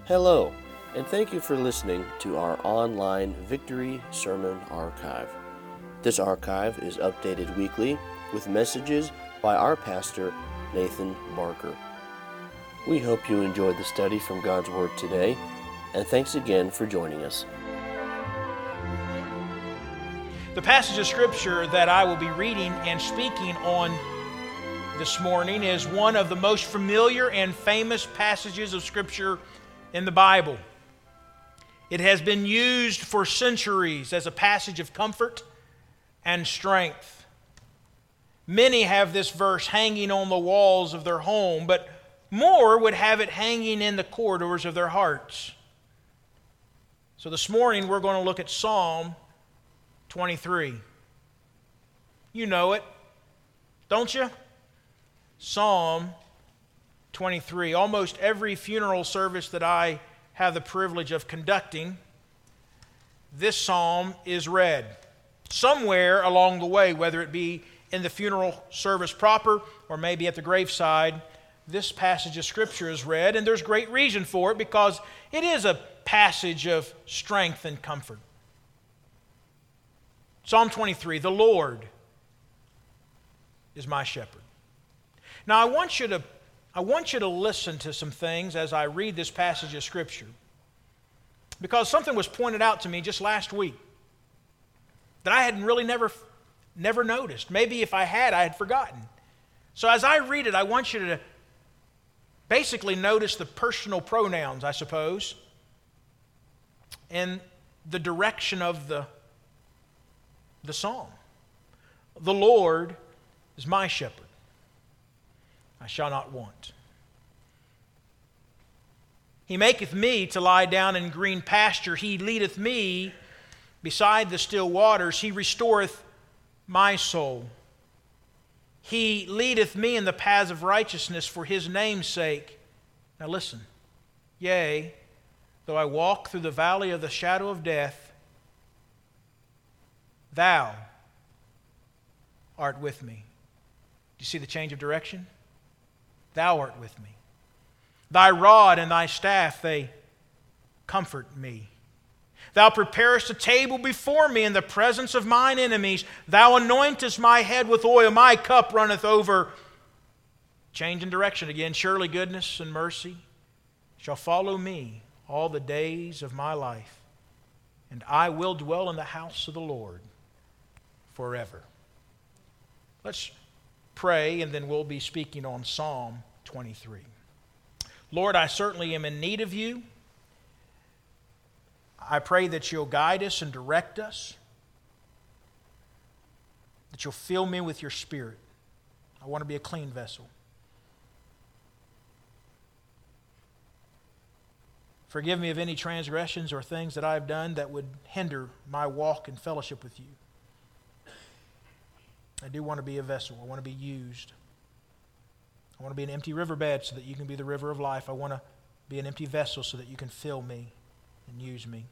Hello, and thank you for listening to our online Victory Sermon Archive. This archive is updated weekly with messages by our pastor, Nathan Barker. We hope you enjoyed the study from God's Word today, and thanks again for joining us. The passage of Scripture that I will be reading and speaking on this morning is one of the most familiar and famous passages of Scripture in the Bible. It has been used for centuries as a passage of comfort and strength. Many have this verse hanging on the walls of their home, but more would have it hanging in the corridors of their hearts. So this morning we're going to look at Psalm 23. You know it, don't you? Psalm 23. Almost every funeral service that I have the privilege of conducting, this psalm is read somewhere along the way, whether it be in the funeral service proper or maybe at the graveside. This passage of Scripture is read, and there's great reason for it because it is a passage of strength and comfort. Psalm 23, the Lord is my shepherd. Now I want you to listen to some things as I read this passage of Scripture, because something was pointed out to me just last week that I had really never noticed. Maybe if I had forgotten. So as I read it, I want you to basically notice the personal pronouns, I suppose, and the direction of the psalm. The Lord is my shepherd. I shall not want. He maketh me to lie down in green pasture. He leadeth me beside the still waters. He restoreth my soul. He leadeth me in the paths of righteousness for His name's sake. Now listen. Yea, though I walk through the valley of the shadow of death, Thou art with me. Do you see the change of direction? Thou art with me. Thy rod and thy staff, they comfort me. Thou preparest a table before me in the presence of mine enemies. Thou anointest my head with oil. My cup runneth over. Change in direction again. Surely goodness and mercy shall follow me all the days of my life, and I will dwell in the house of the Lord forever. Let's pray, and then we'll be speaking on Psalm 23. Lord, I certainly am in need of you. I pray that you'll guide us and direct us, that you'll fill me with your Spirit. I want to be a clean vessel. Forgive me of any transgressions or things that I've done that would hinder my walk and fellowship with you. I do want to be a vessel. I want to be used. I want to be an empty riverbed so that you can be the river of life. I want to be an empty vessel so that you can fill me and use me.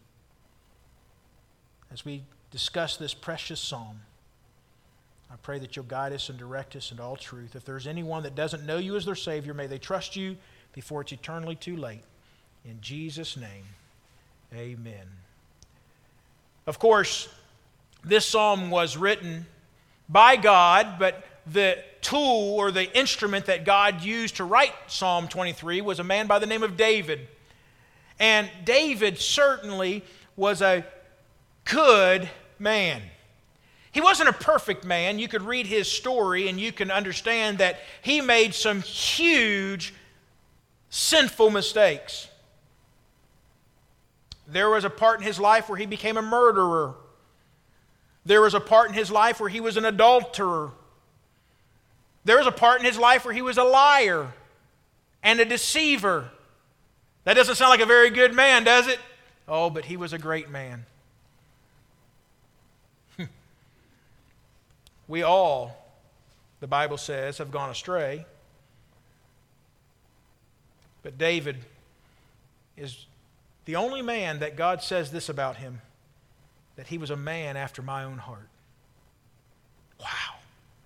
As we discuss this precious psalm, I pray that you'll guide us and direct us into all truth. If there's anyone that doesn't know you as their Savior, may they trust you before it's eternally too late. In Jesus' name, amen. Of course, this psalm was written by God, but the tool or the instrument that God used to write Psalm 23 was a man by the name of David. And David certainly was a good man. He wasn't a perfect man. You could read his story and you can understand that he made some huge sinful mistakes. There was a part in his life where he became a murderer. There was a part in his life where he was an adulterer. There was a part in his life where he was a liar and a deceiver. That doesn't sound like a very good man, does it? Oh, but he was a great man. We all, the Bible says, have gone astray. But David is the only man that God says this about him, that he was a man after my own heart. Wow.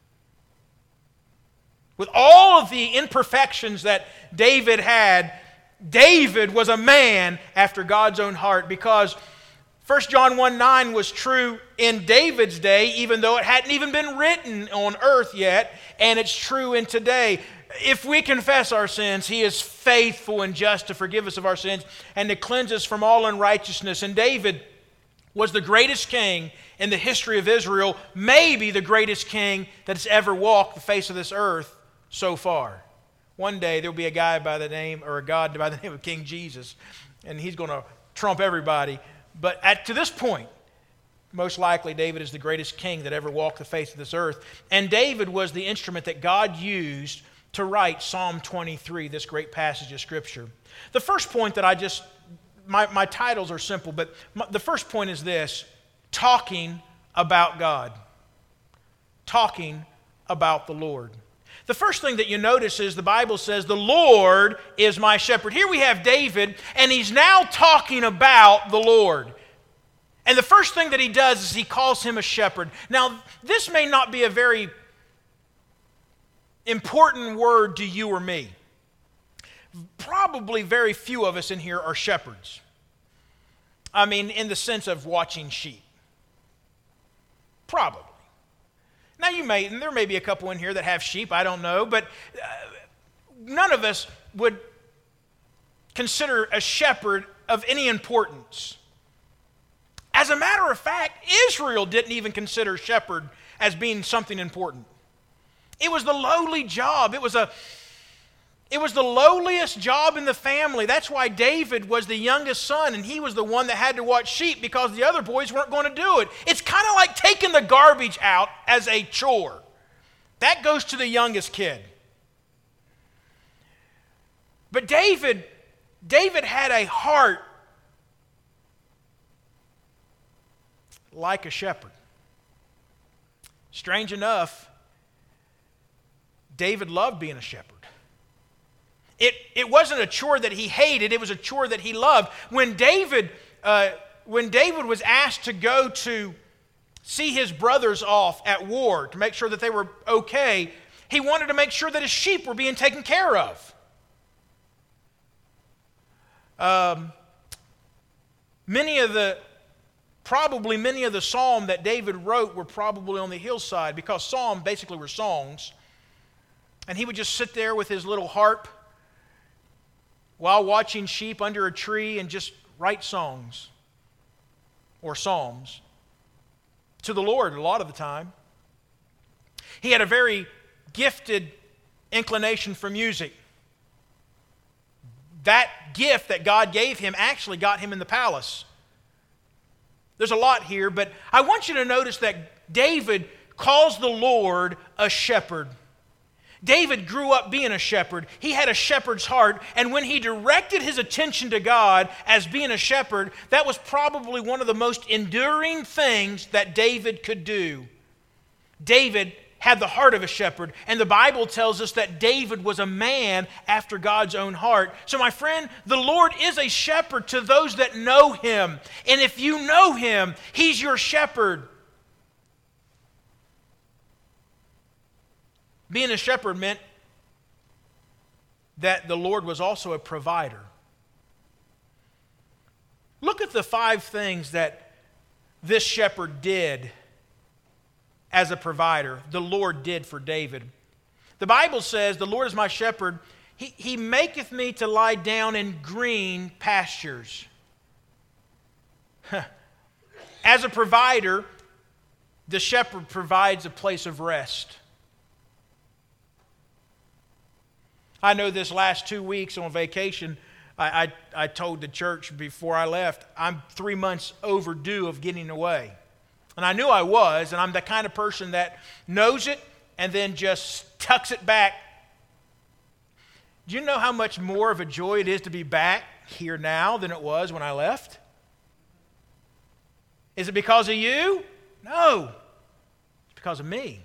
With all of the imperfections that David had, David was a man after God's own heart, because 1 John 1:9 was true in David's day, even though it hadn't even been written on earth yet, and it's true in today. If we confess our sins, He is faithful and just to forgive us of our sins and to cleanse us from all unrighteousness. And David was the greatest king in the history of Israel, maybe the greatest king that has ever walked the face of this earth so far. One day there will be a guy by the name, or a God by the name of King Jesus, and he's going to trump everybody. But to this point, most likely David is the greatest king that ever walked the face of this earth. And David was the instrument that God used to write Psalm 23, this great passage of Scripture. The first point that my titles are simple, but the first point is this: talking about God. Talking about the Lord. The first thing that you notice is the Bible says, the Lord is my shepherd. Here we have David, and he's now talking about the Lord. And the first thing that he does is he calls him a shepherd. Now, this may not be a very important word to you or me. Probably very few of us in here are shepherds. I mean, in the sense of watching sheep. Probably. Now, there may be a couple in here that have sheep, I don't know, but none of us would consider a shepherd of any importance. As a matter of fact, Israel didn't even consider shepherd as being something important. It was the lowly job. It was the lowliest job in the family. That's why David was the youngest son, and he was the one that had to watch sheep, because the other boys weren't going to do it. It's kind of like taking the garbage out as a chore. That goes to the youngest kid. But David had a heart like a shepherd. Strange enough, David loved being a shepherd. It wasn't a chore that he hated, it was a chore that he loved. When David was asked to go to see his brothers off at war to make sure that they were okay, he wanted to make sure that his sheep were being taken care of. Many of the psalms that David wrote were probably on the hillside, because psalms basically were songs. And he would just sit there with his little harp while watching sheep under a tree and just write songs or psalms to the Lord a lot of the time. He had a very gifted inclination for music. That gift that God gave him actually got him in the palace. There's a lot here, but I want you to notice that David calls the Lord a shepherd. David grew up being a shepherd. He had a shepherd's heart, and when he directed his attention to God as being a shepherd, that was probably one of the most enduring things that David could do. David had the heart of a shepherd, and the Bible tells us that David was a man after God's own heart. So my friend, the Lord is a shepherd to those that know Him. And if you know Him, He's your shepherd. Being a shepherd meant that the Lord was also a provider. Look at the 5 things that this shepherd did as a provider, the Lord did for David. The Bible says, the Lord is my shepherd. He maketh me to lie down in green pastures. As a provider, the shepherd provides a place of rest. I know this last 2 weeks on vacation, I told the church before I left, I'm 3 months overdue of getting away. And I knew I was, and I'm the kind of person that knows it and then just tucks it back. Do you know how much more of a joy it is to be back here now than it was when I left? Is it because of you? No. It's because of me.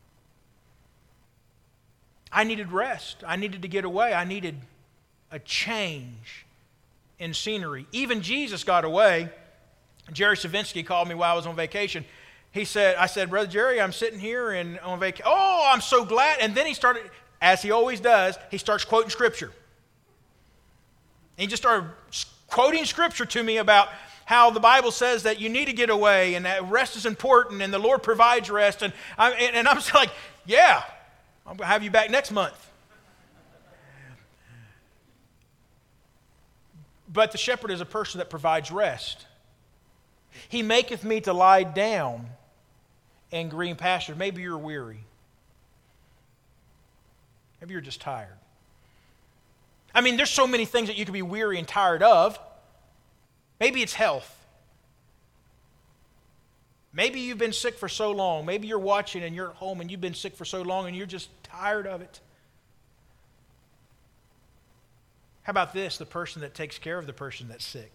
I needed rest. I needed to get away. I needed a change in scenery. Even Jesus got away. Jerry Savinsky called me while I was on vacation. I said, Brother Jerry, I'm sitting here and on vacation. Oh, I'm so glad. And then he started, as he always does, he starts quoting Scripture. And he just started quoting scripture to me about how the Bible says that you need to get away and that rest is important and the Lord provides rest. And I'm just like, yeah, I'm going to have you back next month. But the shepherd is a person that provides rest. He maketh me to lie down in green pastures. Maybe you're weary. Maybe you're just tired. I mean, there's so many things that you could be weary and tired of. Maybe it's health. Maybe you've been sick for so long. Maybe you're watching and you're at home and you've been sick for so long and you're just tired of it. How about this? The person that takes care of the person that's sick.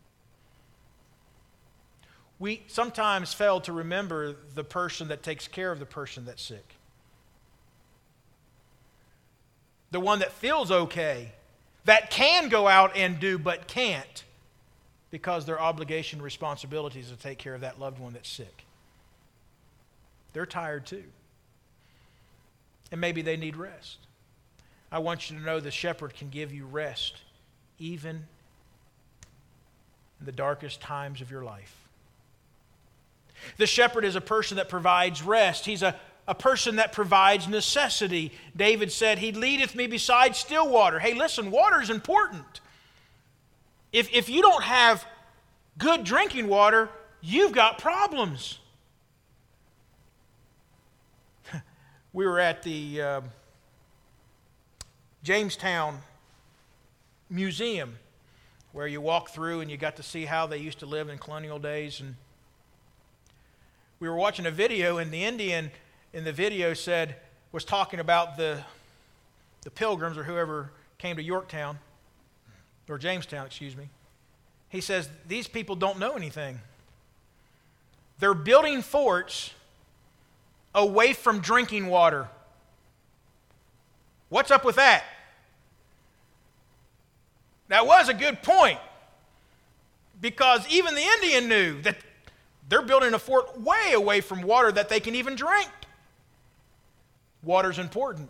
We sometimes fail to remember the person that takes care of the person that's sick. The one that feels okay, that can go out and do but can't because their obligation, responsibility is to take care of that loved one that's sick. They're tired too. And maybe they need rest. I want you to know the shepherd can give you rest even in the darkest times of your life. The shepherd is a person that provides rest. He's a person that provides necessity. David said, He leadeth me beside still water. Hey, listen, water is important. If you don't have good drinking water, you've got problems. We were at the Jamestown Museum, where you walk through and you got to see how they used to live in colonial days. And we were watching a video, and the Indian in the video was talking about the pilgrims or whoever came to Yorktown, or Jamestown, excuse me. He says, these people don't know anything. They're building forts away from drinking water. What's up with that? That was a good point, because even the Indian knew that they're building a fort way away from water that they can even drink. Water's important.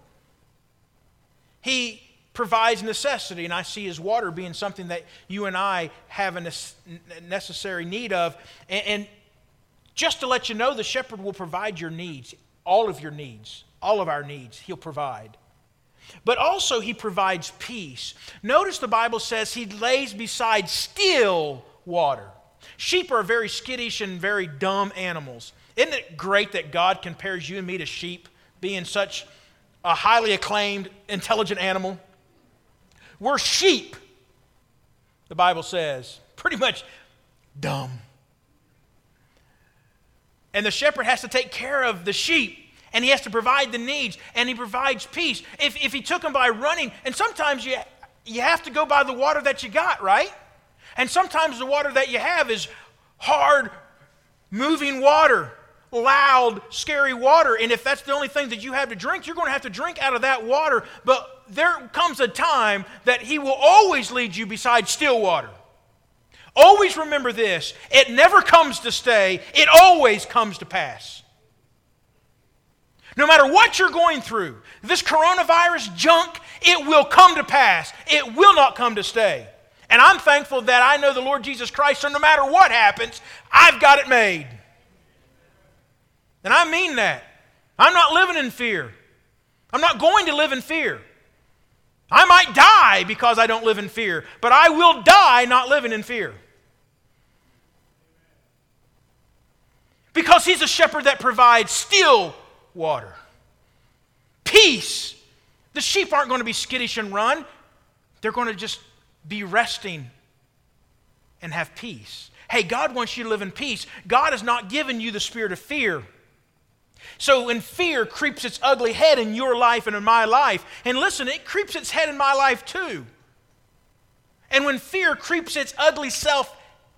He provides necessity, and I see His water being something that you and I have a necessary need of. And just to let you know, the shepherd will provide your needs, all of your needs, all of our needs, He'll provide. But also He provides peace. Notice the Bible says He lays beside still water. Sheep are very skittish and very dumb animals. Isn't it great that God compares you and me to sheep, being such a highly acclaimed, intelligent animal? We're sheep, the Bible says. Pretty much dumb. And the shepherd has to take care of the sheep. And he has to provide the needs, and he provides peace. If he took them by running, and sometimes you have to go by the water that you got, right? And sometimes the water that you have is hard, moving water, loud, scary water. And if that's the only thing that you have to drink, you're going to have to drink out of that water. But there comes a time that He will always lead you beside still water. Always remember this: it never comes to stay, it always comes to pass. No matter what you're going through, this coronavirus junk, it will come to pass. It will not come to stay. And I'm thankful that I know the Lord Jesus Christ, so no matter what happens, I've got it made. And I mean that. I'm not living in fear. I'm not going to live in fear. I might die because I don't live in fear, but I will die not living in fear. Because He's a shepherd that provides still water. Peace. The sheep aren't going to be skittish and run. They're going to just be resting and have peace. Hey, God wants you to live in peace. God has not given you the spirit of fear. So when fear creeps its ugly head in your life and in my life, and listen, it creeps its head in my life too. And when fear creeps its ugly self,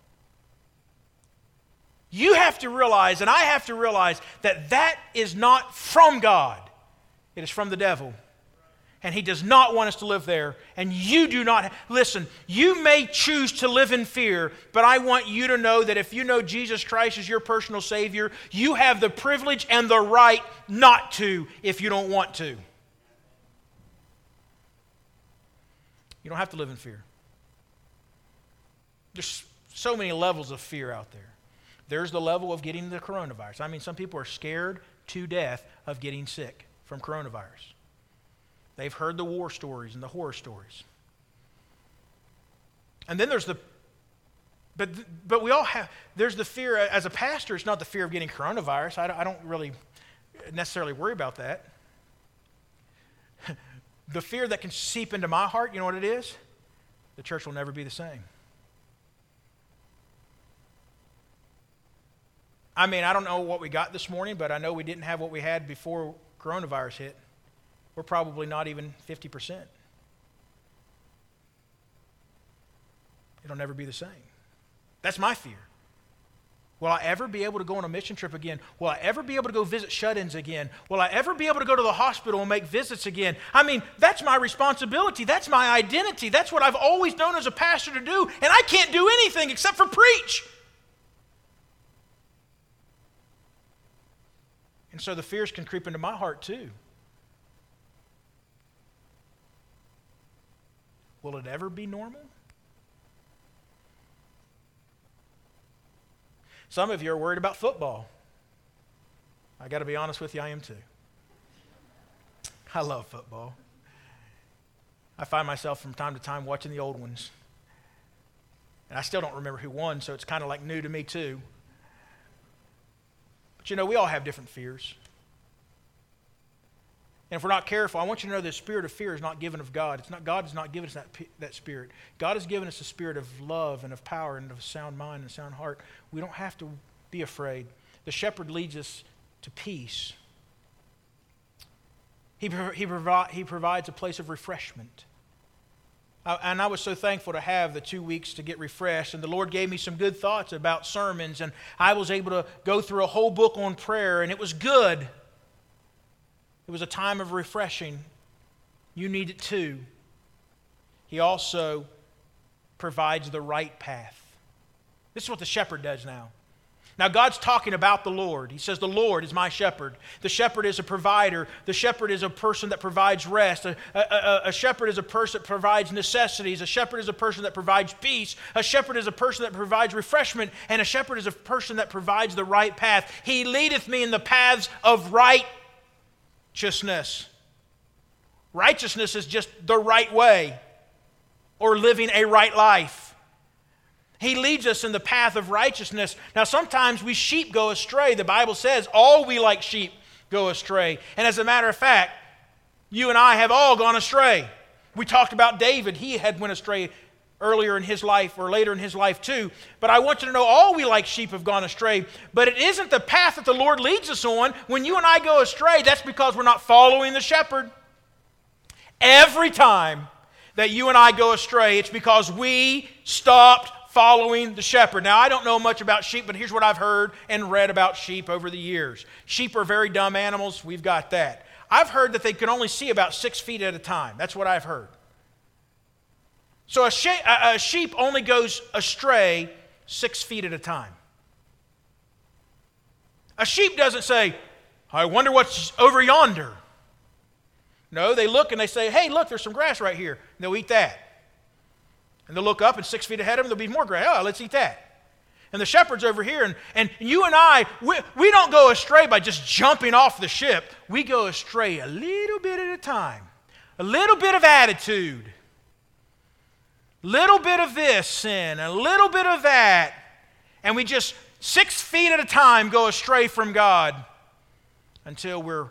you have to realize, and I have to realize, that that is not from God. It is from the devil. And he does not want us to live there. And you do not. Listen, you may choose to live in fear, but I want you to know that if you know Jesus Christ as your personal Savior, you have the privilege and the right not to if you don't want to. You don't have to live in fear. there's so many levels of fear out there. There's the level of getting the coronavirus. I mean, some people are scared to death of getting sick from coronavirus. They've heard the war stories and the horror stories. And then there's but we all have, there's the fear, as a pastor, it's not the fear of getting coronavirus. I don't really necessarily worry about that. The fear that can seep into my heart, you know what it is? The church will never be the same. I mean, I don't know what we got this morning, but I know we didn't have what we had before coronavirus hit. We're probably not even 50%. It'll never be the same. That's my fear. Will I ever be able to go on a mission trip again? Will I ever be able to go visit shut-ins again? Will I ever be able to go to the hospital and make visits again? I mean, that's my responsibility. That's my identity. That's what I've always known as a pastor to do, and I can't do anything except for preach. And so the fears can creep into my heart too. Will it ever be normal? Some of you are worried about football. I got to be honest with you, I am too. I love football. I find myself from time to time watching the old ones. And I still don't remember who won, so it's kind of like new to me too. But you know, we all have different fears. And if we're not careful, I want you to know the spirit of fear is not given of God. God has not given us that spirit. God has given us a spirit of love and of power and of a sound mind and a sound heart. We don't have to be afraid. The shepherd leads us to peace. He provides a place of refreshment. And I was so thankful to have the 2 weeks to get refreshed. And the Lord gave me some good thoughts about sermons. And I was able to go through a whole book on prayer. And it was good. It was a time of refreshing. You need it too. He also provides the right path. This is what the shepherd does now. Now God's talking about the Lord. He says, the Lord is my shepherd. The shepherd is a provider. The shepherd is a person that provides rest. A shepherd is a person that provides necessities. A shepherd is a person that provides peace. A shepherd is a person that provides refreshment. And a shepherd is a person that provides the right path. He leadeth me in the paths of righteousness. Righteousness is just the right way or living a right life. He leads us in the path of righteousness. Now, sometimes we sheep go astray. The Bible says all we like sheep go astray. And as a matter of fact, you and I have all gone astray. We talked about David. He had went astray earlier in his life or later in his life too. But I want you to know all we like sheep have gone astray. But it isn't the path that the Lord leads us on. When you and I go astray, that's because we're not following the shepherd. Every time that you and I go astray, it's because we stopped following the shepherd. Now, I don't know much about sheep, but here's what I've heard and read about sheep over the years. Sheep are very dumb animals. We've got that. I've heard that they can only see about 6 feet at a time. That's what I've heard. So a sheep only goes astray 6 feet at a time. A sheep doesn't say, I wonder what's over yonder. No, they look and they say, hey, look, there's some grass right here. And they'll eat that. And they'll look up and 6 feet ahead of them, there'll be more grass. Oh, let's eat that. And the shepherd's over here. And you and I, we don't go astray by just jumping off the ship. We go astray a little bit at a time. A little bit of attitude. Little bit of this sin, a little bit of that. And we just 6 feet at a time go astray from God until we're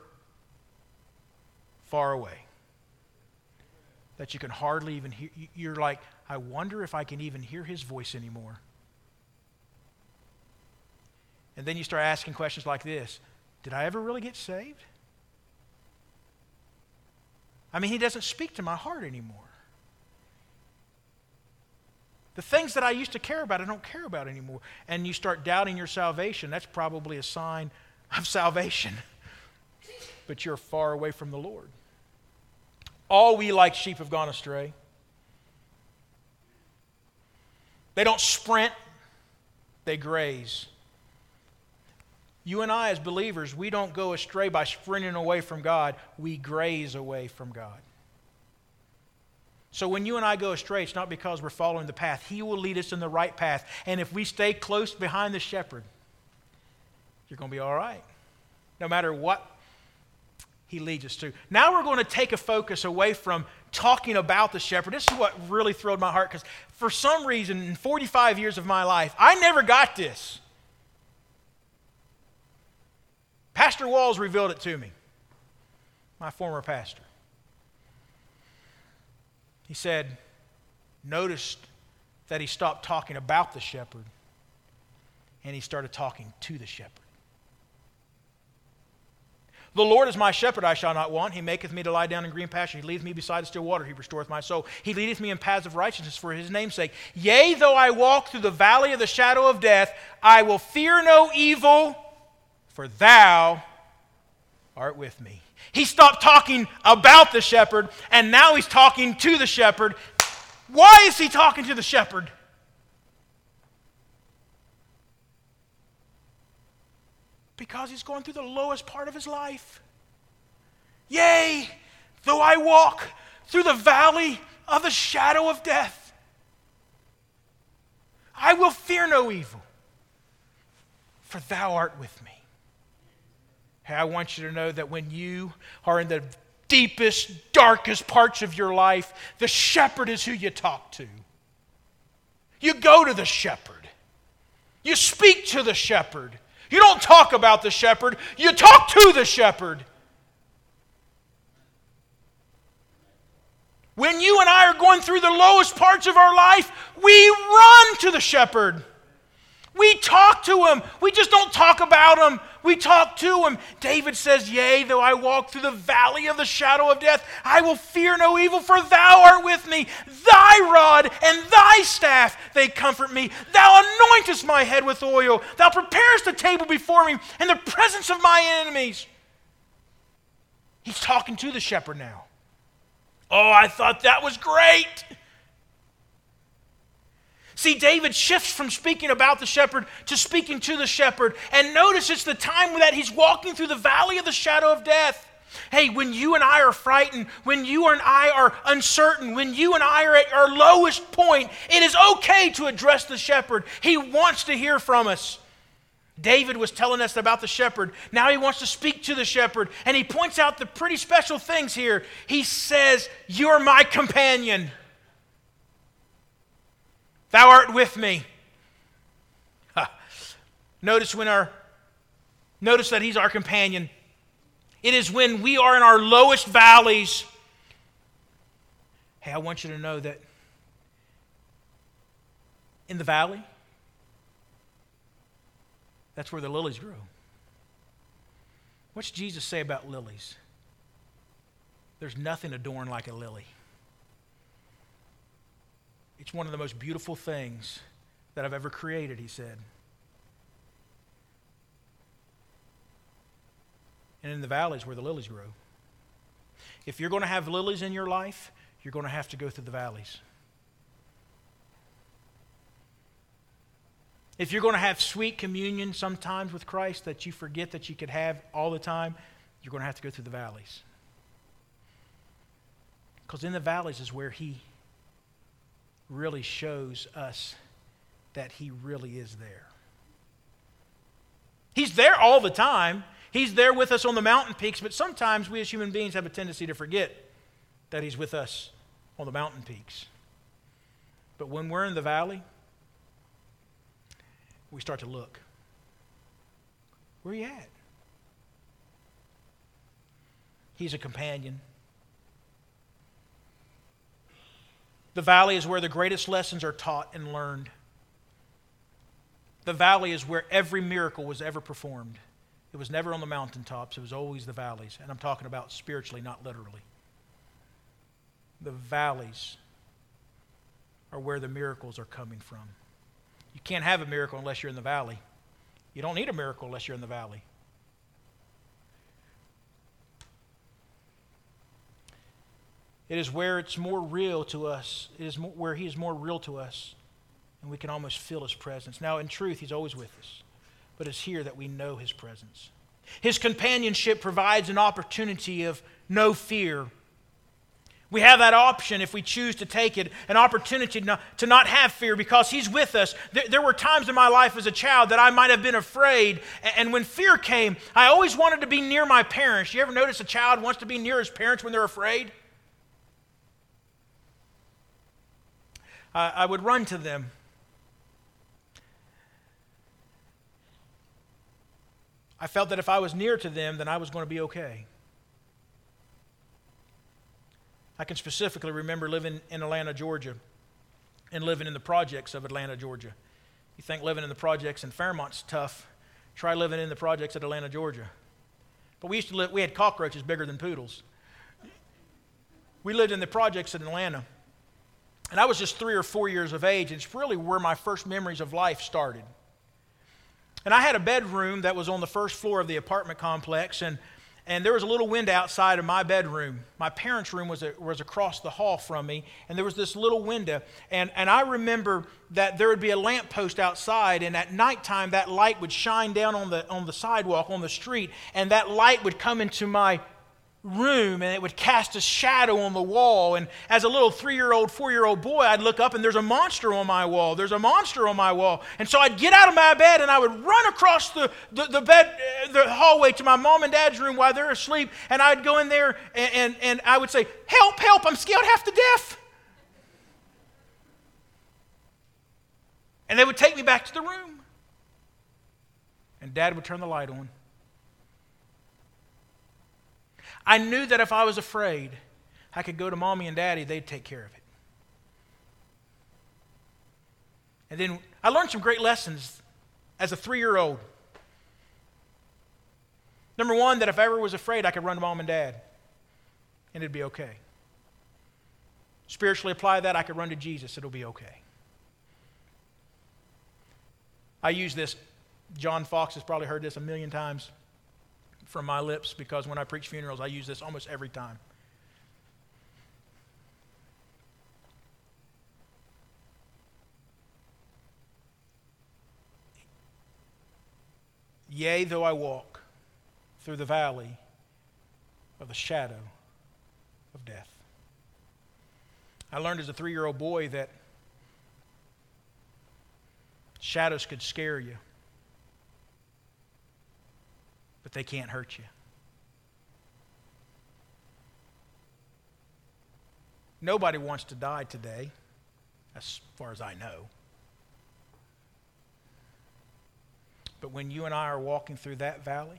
far away. That you can hardly even hear. You're like, I wonder if I can even hear his voice anymore. And then you start asking questions like this. Did I ever really get saved? I mean, he doesn't speak to my heart anymore. The things that I used to care about, I don't care about anymore. And you start doubting your salvation. That's probably a sign of salvation. But you're far away from the Lord. All we like sheep have gone astray. They don't sprint, they graze. You and I as believers, we don't go astray by sprinting away from God. We graze away from God. So when you and I go astray, it's not because we're following the path. He will lead us in the right path. And if we stay close behind the shepherd, you're going to be all right, no matter what he leads us to. Now we're going to take a focus away from talking about the shepherd. This is what really thrilled my heart, because for some reason, in 45 years of my life, I never got this. Pastor Walls revealed it to me, my former pastor. He said, noticed that he stopped talking about the shepherd and he started talking to the shepherd. The Lord is my shepherd, I shall not want. He maketh me to lie down in green pasture. He leadeth me beside the still water. He restoreth my soul. He leadeth me in paths of righteousness for his name's sake. Yea, though I walk through the valley of the shadow of death, I will fear no evil, for thou art with me. He stopped talking about the shepherd, and now he's talking to the shepherd. Why is he talking to the shepherd? Because he's going through the lowest part of his life. Yea, though I walk through the valley of the shadow of death, I will fear no evil, for thou art with me. Hey, I want you to know that when you are in the deepest, darkest parts of your life, the shepherd is who you talk to. You go to the shepherd. You speak to the shepherd. You don't talk about the shepherd. You talk to the shepherd. When you and I are going through the lowest parts of our life, we run to the shepherd. We talk to him. We just don't talk about him. We talk to him. David says, yea, though I walk through the valley of the shadow of death, I will fear no evil, for thou art with me. Thy rod and thy staff, they comfort me. Thou anointest my head with oil. Thou preparest a table before me in the presence of my enemies. He's talking to the shepherd now. Oh, I thought that was great. See, David shifts from speaking about the shepherd to speaking to the shepherd. And notice it's the time that he's walking through the valley of the shadow of death. Hey, when you and I are frightened, when you and I are uncertain, when you and I are at our lowest point, it is okay to address the shepherd. He wants to hear from us. David was telling us about the shepherd. Now he wants to speak to the shepherd. And he points out the pretty special things here. He says, you're my companion. Thou art with me. Notice that he's our companion. It is when we are in our lowest valleys. Hey, I want you to know that in the valley, that's where the lilies grow. What's Jesus say about lilies? There's nothing adorned like a lily. It's one of the most beautiful things that I've ever created, he said. And in the valleys where the lilies grow. If you're going to have lilies in your life, you're going to have to go through the valleys. If you're going to have sweet communion sometimes with Christ that you forget that you could have all the time, you're going to have to go through the valleys. Because in the valleys is where he really shows us that he really is there. He's there all the time. He's there with us on the mountain peaks, but sometimes we as human beings have a tendency to forget that he's with us on the mountain peaks. But when we're in the valley, we start to look. Where are you at? He's a companion. The valley is where the greatest lessons are taught and learned. The valley is where every miracle was ever performed. It was never on the mountaintops. It was always the valleys. And I'm talking about spiritually, not literally. The valleys are where the miracles are coming from. You can't have a miracle unless you're in the valley. You don't need a miracle unless you're in the valley. It is where it's more real to us. It is where he is more real to us. And we can almost feel his presence. Now, in truth, he's always with us. But it's here that we know his presence. His companionship provides an opportunity of no fear. We have that option if we choose to take it, an opportunity to not have fear because He's with us. There were times in my life as a child that I might have been afraid, and when fear came, I always wanted to be near my parents. You ever notice a child wants to be near his parents when they're afraid? I would run to them. I felt that if I was near to them, then I was going to be okay. I can specifically remember living in Atlanta, Georgia, and living in the projects of Atlanta, Georgia. You think living in the projects in Fairmont's tough, try living in the projects at Atlanta, Georgia. But we had cockroaches bigger than poodles. We lived in the projects in Atlanta. And I was just 3 or 4 years of age, and it's really where my first memories of life started. And I had a bedroom that was on the first floor of the apartment complex, and there was a little window outside of my bedroom. My parents' room was across the hall from me, and there was this little window. And I remember that there would be a lamppost outside, and at nighttime that light would shine down on the sidewalk, on the street, and that light would come into my room, and it would cast a shadow on the wall. And as a little 3-year-old, 4-year-old boy, I'd look up and there's a monster on my wall. There's a monster on my wall. And so I'd get out of my bed and I would run across the hallway to my mom and dad's room while they're asleep, and I'd go in there and I would say, "Help, help, I'm scared half to death." And they would take me back to the room. And Dad would turn the light on. I knew that if I was afraid, I could go to Mommy and Daddy, they'd take care of it. And then I learned some great lessons as a 3-year-old. Number one, that if I ever was afraid, I could run to Mom and Dad, and it'd be okay. Spiritually apply that, I could run to Jesus, it'll be okay. I use this, John Fox has probably heard this a million times from my lips, because when I preach funerals, I use this almost every time. Yea, though I walk through the valley of the shadow of death. I learned as a 3-year-old boy that shadows could scare you, but they can't hurt you. Nobody wants to die today, as far as I know. But when you and I are walking through that valley,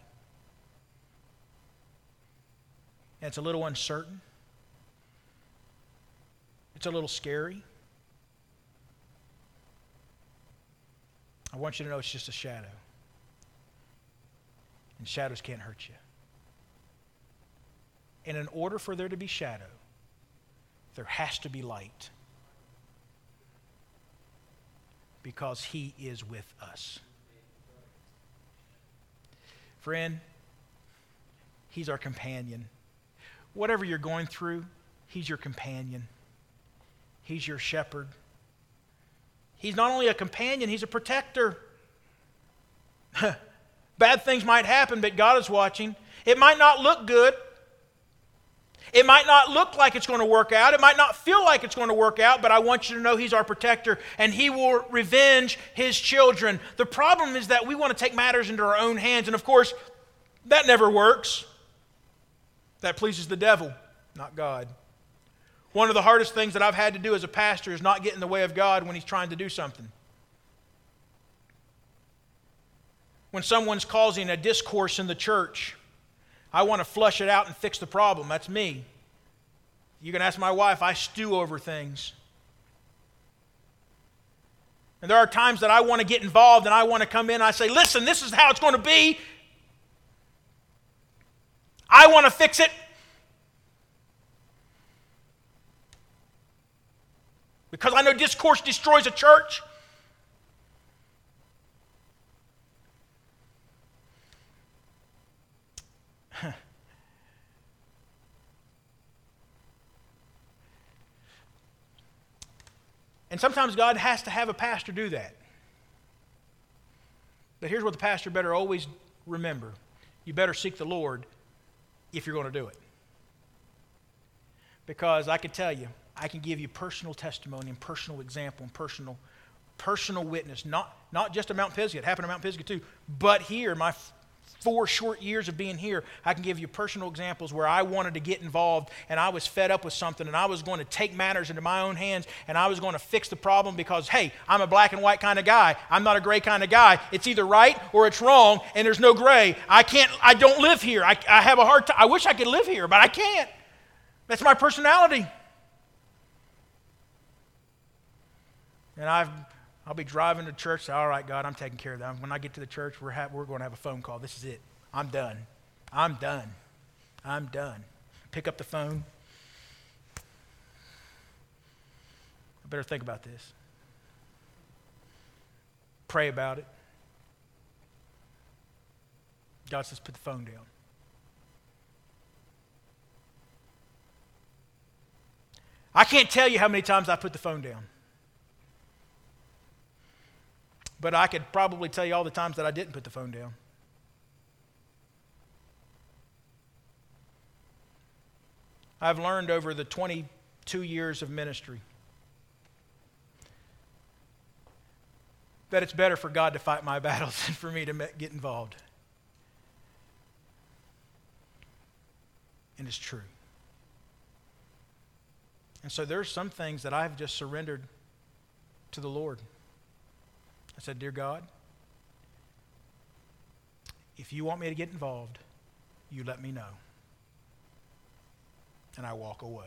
and it's a little uncertain, it's a little scary, I want you to know it's just a shadow. And shadows can't hurt you. And in order for there to be shadow, there has to be light. Because He is with us. Friend, He's our companion. Whatever you're going through, He's your companion. He's your shepherd. He's not only a companion, He's a protector. Bad things might happen, but God is watching. It might not look good. It might not look like it's going to work out. It might not feel like it's going to work out, but I want you to know He's our protector, and He will revenge His children. The problem is that we want to take matters into our own hands, and of course, that never works. That pleases the devil, not God. One of the hardest things that I've had to do as a pastor is not get in the way of God when He's trying to do something. When someone's causing a discourse in the church, I want to flush it out and fix the problem. That's me. You can ask my wife, I stew over things. And there are times that I want to get involved and I want to come in and I say, listen, this is how it's going to be. I want to fix it. Because I know discourse destroys a church. And sometimes God has to have a pastor do that. But here's what the pastor better always remember. You better seek the Lord if you're going to do it. Because I can tell you, I can give you personal testimony and personal example and personal witness, not just at Mount Pisgah. It happened at Mount Pisgah too, but here, my 4 short years of being here, I can give you personal examples where I wanted to get involved and I was fed up with something and I was going to take matters into my own hands and I was going to fix the problem because, hey, I'm a black and white kind of guy. I'm not a gray kind of guy. It's either right or it's wrong and there's no gray. I don't live here. I have a hard time. I wish I could live here, but I can't. That's my personality. And I'll be driving to church, say, all right, God, I'm taking care of that. When I get to the church, we're going to have a phone call. This is it. I'm done. Pick up the phone. I better think about this. Pray about it. God says, put the phone down. I can't tell you how many times I put the phone down. But I could probably tell you all the times that I didn't put the phone down. I've learned over the 22 years of ministry that it's better for God to fight my battles than for me to get involved. And it's true. And so there's some things that I've just surrendered to the Lord. I said, dear God, if you want me to get involved, you let me know. And I walk away.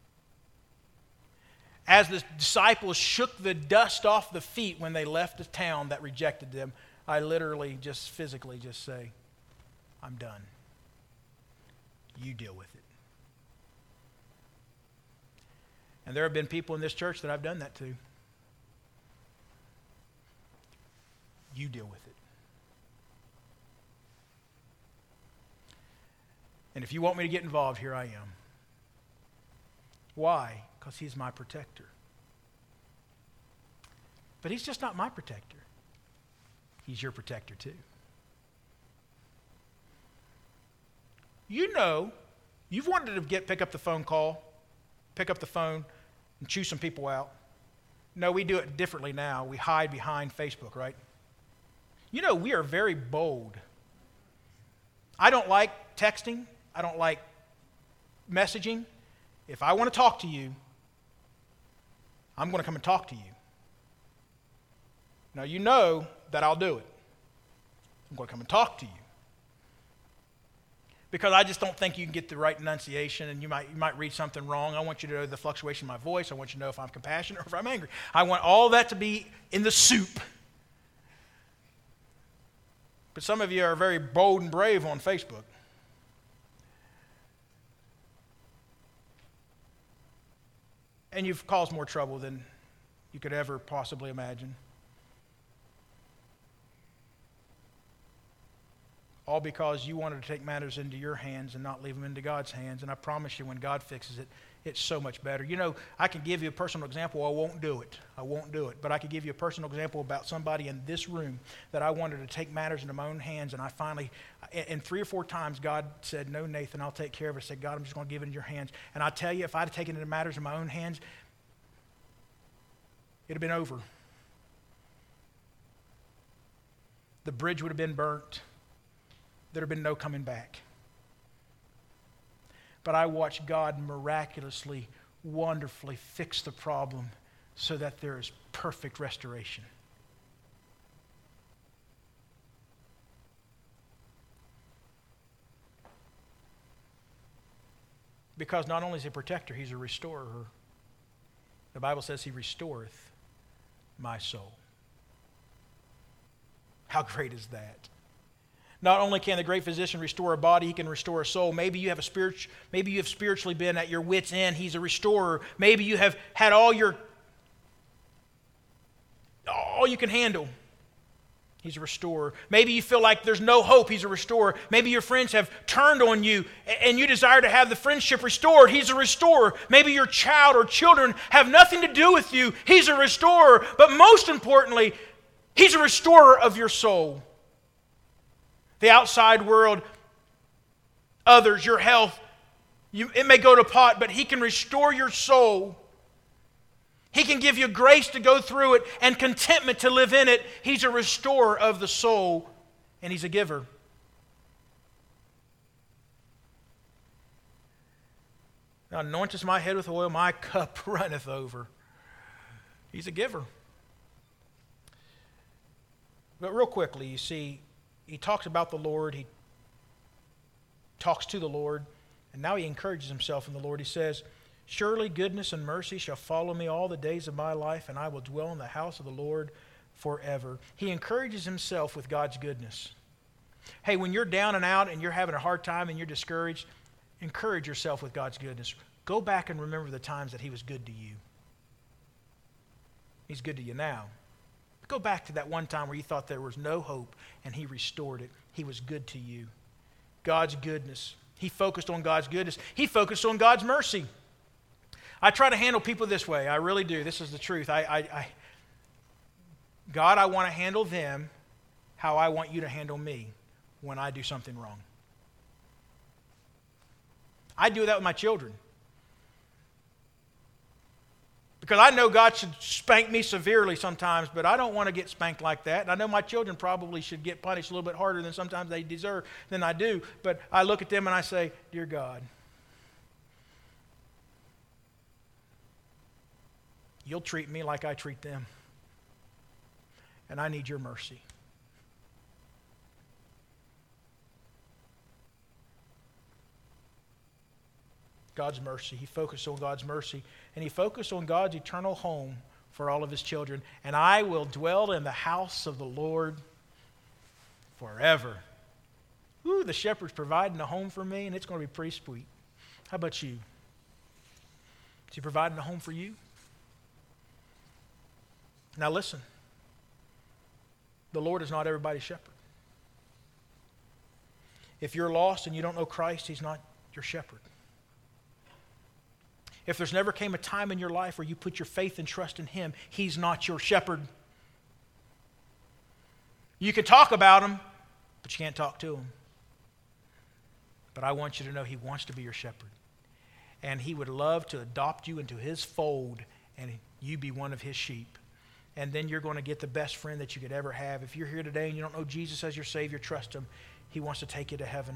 As the disciples shook the dust off the feet when they left the town that rejected them, I literally just physically just say, I'm done. You deal with it. And there have been people in this church that I've done that to. You deal with it. And if you want me to get involved, here I am. Why? Because he's my protector. But he's just not my protector. He's your protector too. You know, you've wanted to pick up the phone, and chew some people out. No, we do it differently now. We hide behind Facebook, right? You know, we are very bold. I don't like texting. I don't like messaging. If I want to talk to you, I'm going to come and talk to you. Now, you know that I'll do it. I'm going to come and talk to you. Because I just don't think you can get the right enunciation, and you might read something wrong. I want you to know the fluctuation of my voice. I want you to know if I'm compassionate or if I'm angry. I want all that to be in the soup. But some of you are very bold and brave on Facebook. And you've caused more trouble than you could ever possibly imagine. All because you wanted to take matters into your hands and not leave them into God's hands. And I promise you, when God fixes it, it's so much better. You know, I can give you a personal example. I won't do it. But I could give you a personal example about somebody in this room that I wanted to take matters into my own hands. And I finally, and 3 or 4 times, God said, no, Nathan, I'll take care of it. I said, God, I'm just going to give it in your hands. And I tell you, if I'd have taken into matters in my own hands, it would have been over. The bridge would have been burnt. There would have been no coming back. But I watched God miraculously, wonderfully fix the problem so that there is perfect restoration. Because not only is he a protector, he's a restorer. The Bible says he restoreth my soul. How great is that? Not only can the great physician restore a body, he can restore a soul. Maybe you have spiritually been at your wit's end. He's a restorer. Maybe you have had all you can handle. He's a restorer. Maybe you feel like there's no hope. He's a restorer. Maybe your friends have turned on you and you desire to have the friendship restored. He's a restorer. Maybe your child or children have nothing to do with you. He's a restorer. But most importantly, he's a restorer of your soul. The outside world, others, your health, It may go to pot, but He can restore your soul. He can give you grace to go through it and contentment to live in it. He's a restorer of the soul, and He's a giver. Thou anointest my head with oil, my cup runneth over. He's a giver. But real quickly, you see, he talks about the Lord. He talks to the Lord. And now he encourages himself in the Lord. He says, surely goodness and mercy shall follow me all the days of my life, and I will dwell in the house of the Lord forever. He encourages himself with God's goodness. Hey, when you're down and out and you're having a hard time and you're discouraged, encourage yourself with God's goodness. Go back and remember the times that He was good to you. He's good to you now. Go back to that one time where you thought there was no hope and He restored it. He was good to you. God's goodness. He focused on God's goodness. He focused on God's mercy. I try to handle people this way. I really do. This is the truth. God, I want to handle them how I want you to handle me when I do something wrong. I do that with my children. Because I know God should spank me severely sometimes, but I don't want to get spanked like that. And I know my children probably should get punished a little bit harder than sometimes they deserve than I do. But I look at them and I say, dear God, you'll treat me like I treat them. And I need your mercy. God's mercy. He focused on God's mercy. And he focused on God's eternal home for all of his children. And I will dwell in the house of the Lord forever. Ooh, the shepherd's providing a home for me, and it's going to be pretty sweet. How about you? Is he providing a home for you? Now listen. The Lord is not everybody's shepherd. If you're lost and you don't know Christ, He's not your shepherd. If there's never came a time in your life where you put your faith and trust in Him, He's not your shepherd. You can talk about Him, but you can't talk to Him. But I want you to know He wants to be your shepherd. And He would love to adopt you into His fold and you be one of His sheep. And then you're going to get the best friend that you could ever have. If you're here today and you don't know Jesus as your Savior, trust Him. He wants to take you to heaven.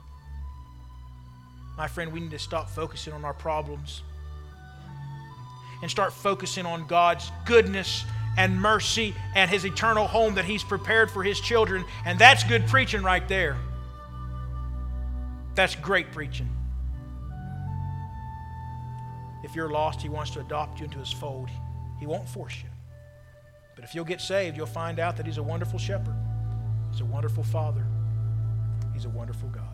My friend, we need to stop focusing on our problems and start focusing on God's goodness and mercy and His eternal home that He's prepared for His children. And that's good preaching right there. That's great preaching. If you're lost, He wants to adopt you into His fold. He won't force you. But if you'll get saved, you'll find out that He's a wonderful shepherd. He's a wonderful Father. He's a wonderful God.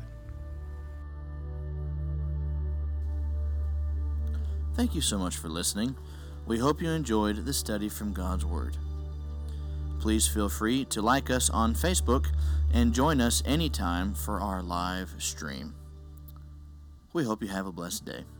Thank you so much for listening. We hope you enjoyed the study from God's Word. Please feel free to like us on Facebook and join us anytime for our live stream. We hope you have a blessed day.